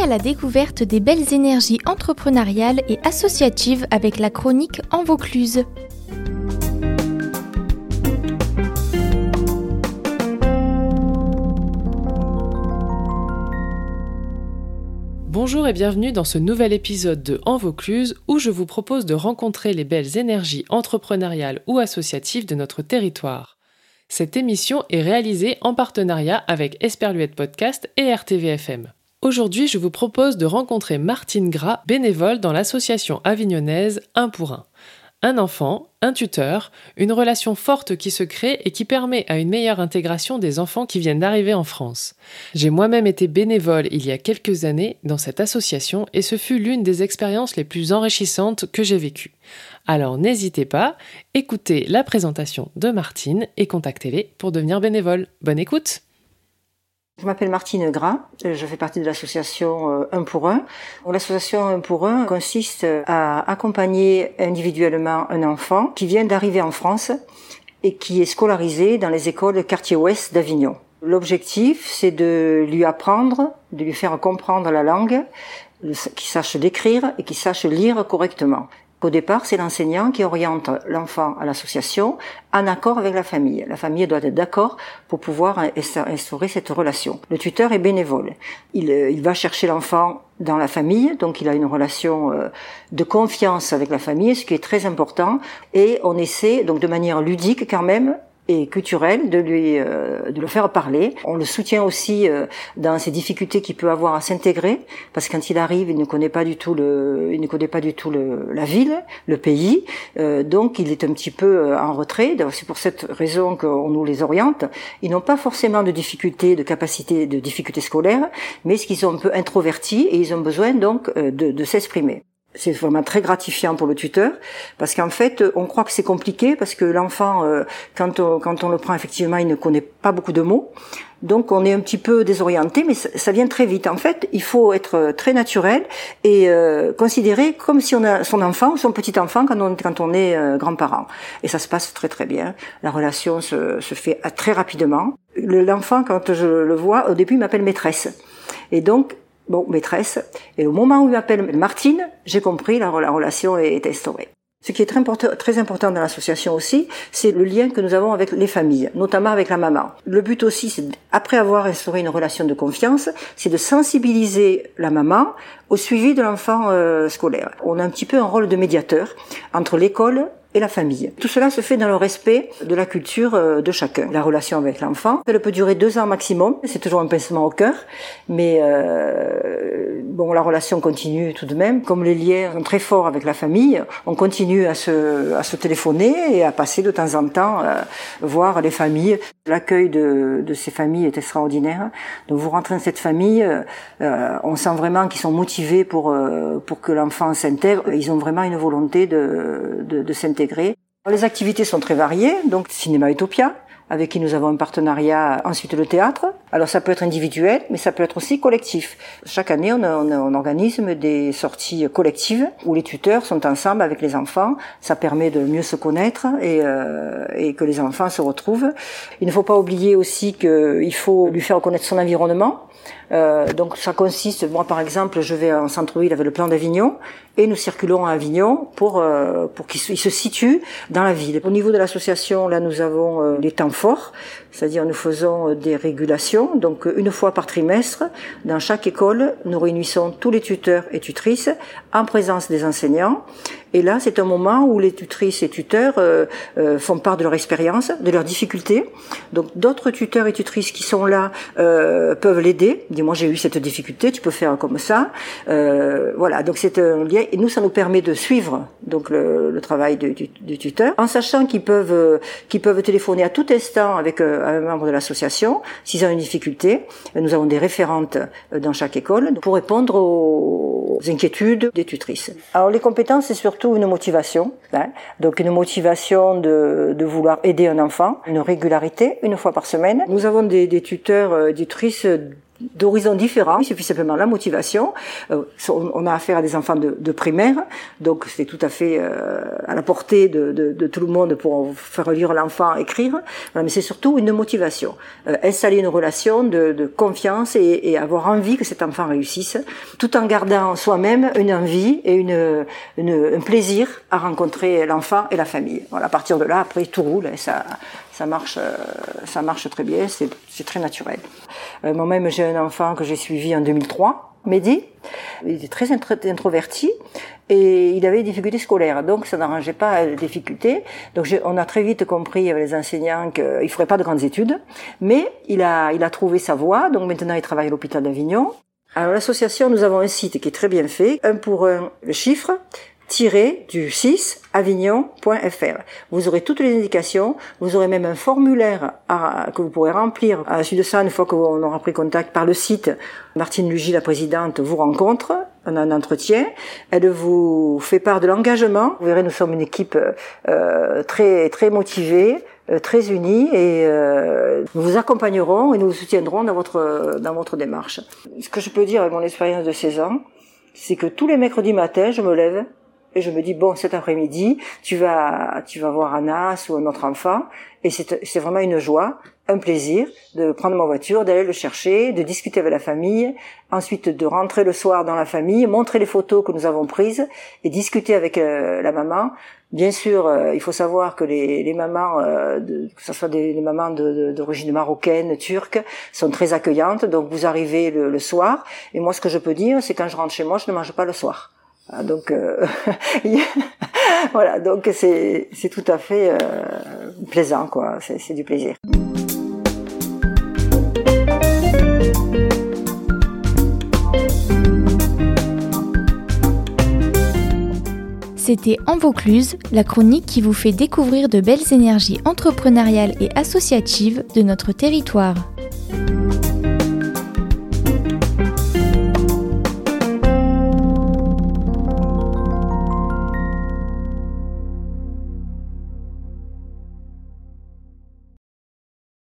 à la découverte des belles énergies entrepreneuriales et associatives avec la chronique En Vaucluse. Bonjour et bienvenue dans ce nouvel épisode de En Vaucluse où je vous propose de rencontrer les belles énergies entrepreneuriales ou associatives de notre territoire. Cette émission est réalisée en partenariat avec Esperluette Podcast et RTVFM. Aujourd'hui, je vous propose de rencontrer Martine Gras, bénévole dans l'association avignonnaise Un pour un. Un enfant, un tuteur, une relation forte qui se crée et qui permet à une meilleure intégration des enfants qui viennent d'arriver en France. J'ai moi-même été bénévole il y a quelques années dans cette association et ce fut l'une des expériences les plus enrichissantes que j'ai vécues. Alors n'hésitez pas, écoutez la présentation de Martine et contactez-les pour devenir bénévole. Bonne écoute! Je m'appelle Martine Gras, je fais partie de l'association Un pour un. L'association Un pour un consiste à accompagner individuellement un enfant qui vient d'arriver en France et qui est scolarisé dans les écoles quartier ouest d'Avignon. L'objectif, c'est de lui apprendre, de lui faire comprendre la langue, qu'il sache l'écrire et qu'il sache lire correctement. Au départ, c'est l'enseignant qui oriente l'enfant à l'association en accord avec la famille. La famille doit être d'accord pour pouvoir instaurer cette relation. Le tuteur est bénévole. Il va chercher l'enfant dans la famille, donc il a une relation de confiance avec la famille, ce qui est très important. Et on essaie, donc de manière ludique quand même, et culturel, de le faire parler. On le soutient aussi dans ses difficultés qu'il peut avoir à s'intégrer, parce que quand il arrive, il ne connaît pas du tout la ville, le pays, donc il est un petit peu en retrait. C'est pour cette raison qu'on nous les oriente. Ils n'ont pas forcément de difficultés, de difficultés scolaires, mais ce qu'ils sont un peu introvertis et ils ont besoin donc de s'exprimer. C'est vraiment très gratifiant pour le tuteur parce qu'en fait, on croit que c'est compliqué parce que l'enfant, quand on le prend, effectivement, il ne connaît pas beaucoup de mots. Donc, on est un petit peu désorienté, mais ça vient très vite. En fait, il faut être très naturel et considérer comme si on a son enfant ou son petit enfant quand on est grand-parent. Et ça se passe très très bien. La relation se fait très rapidement. L'enfant, quand je le vois, au début, il m'appelle maîtresse. Et donc, maîtresse. Et au moment où il m'appelle Martine, j'ai compris, la relation est instaurée. Ce qui est très important dans l'association aussi, c'est le lien que nous avons avec les familles, notamment avec la maman. Le but aussi, c'est, après avoir instauré une relation de confiance, c'est de sensibiliser la maman au suivi de l'enfant scolaire. On a un petit peu un rôle de médiateur entre l'école et la famille. Tout cela se fait dans le respect de la culture de chacun. La relation avec l'enfant, elle peut durer 2 ans maximum. C'est toujours un pincement au cœur, mais la relation continue tout de même. Comme les liens sont très forts avec la famille, on continue à se téléphoner et à passer de temps en temps voir les familles. L'accueil de ces familles est extraordinaire. Donc vous rentrez dans cette famille, on sent vraiment qu'ils sont motivés pour que l'enfant s'intègre. Ils ont vraiment une volonté de s'intégrer. Les activités sont très variées, donc Cinéma Utopia, avec qui nous avons un partenariat, ensuite le théâtre. Alors ça peut être individuel, mais ça peut être aussi collectif. Chaque année, on organise des sorties collectives où les tuteurs sont ensemble avec les enfants. Ça permet de mieux se connaître et que les enfants se retrouvent. Il ne faut pas oublier aussi qu'il faut lui faire connaître son environnement. Donc ça consiste, moi par exemple, je vais en centre-ville avec le plan d'Avignon et nous circulons à Avignon pour qu'il se situe dans la ville. Au niveau de l'association, là nous avons les temps forts, c'est-à-dire nous faisons des régulations, donc une fois par trimestre, dans chaque école, nous réunissons tous les tuteurs et tutrices en présence des enseignants. Et là, c'est un moment où les tutrices et tuteurs font part de leur expérience, de leurs difficultés. Donc d'autres tuteurs et tutrices qui sont là peuvent l'aider. Dis-moi, j'ai eu cette difficulté, tu peux faire comme ça. Voilà, donc c'est un lien. Et nous, ça nous permet de suivre donc le travail du tuteur, en sachant qu'ils peuvent téléphoner à tout instant avec un membre de l'association s'ils ont une difficulté. Nous avons des référentes dans chaque école pour répondre aux inquiétudes des tutrices. Alors les compétences, c'est surtout une motivation, donc une motivation de vouloir aider un enfant, une régularité, une fois par semaine. Nous avons des tuteurs, des tutrices d'horizons différents. Il suffit simplement la motivation. On a affaire à des enfants de primaire, donc c'est tout à fait à la portée de tout le monde pour faire lire l'enfant, écrire. Voilà, mais c'est surtout une motivation. Installer une relation de confiance et avoir envie que cet enfant réussisse, tout en gardant soi-même une envie et un plaisir à rencontrer l'enfant et la famille. Voilà, à partir de là, après, tout roule et ça marche très bien, c'est très naturel. Moi-même, j'ai un enfant que j'ai suivi en 2003, Mehdi. Il était très introverti et il avait des difficultés scolaires, donc ça n'arrangeait pas les difficultés. Donc on a très vite compris avec les enseignants qu'il ne ferait pas de grandes études, mais il a trouvé sa voie, donc maintenant il travaille à l'hôpital d'Avignon. Alors l'association, nous avons un site qui est très bien fait, 1 pour 1 le chiffre, tiré-du-6 avignon.fr. Vous aurez toutes les indications, vous aurez même un formulaire que vous pourrez remplir. À la suite de ça, une fois qu'on aura pris contact par le site, Martine Lugy, la présidente, vous rencontre, on a un entretien, elle vous fait part de l'engagement. Vous verrez, nous sommes une équipe très très motivée, très unis et nous vous accompagnerons et nous vous soutiendrons dans votre démarche. Ce que je peux dire avec mon expérience de 16 ans, c'est que tous les mercredis matins, je me lève et je me dis, bon, cet après-midi, tu vas voir Anas ou un autre enfant, et c'est vraiment une joie, un plaisir de prendre ma voiture, d'aller le chercher, de discuter avec la famille, ensuite de rentrer le soir dans la famille, montrer les photos que nous avons prises et discuter avec la maman. Bien sûr, il faut savoir que les mamans, que ce soit les mamans d'origine marocaine, turque, sont très accueillantes. Donc vous arrivez le soir, et moi ce que je peux dire, c'est quand je rentre chez moi, je ne mange pas le soir. Donc voilà, donc c'est tout à fait plaisant, quoi. C'est du plaisir. C'était En Vaucluse, la chronique qui vous fait découvrir de belles énergies entrepreneuriales et associatives de notre territoire.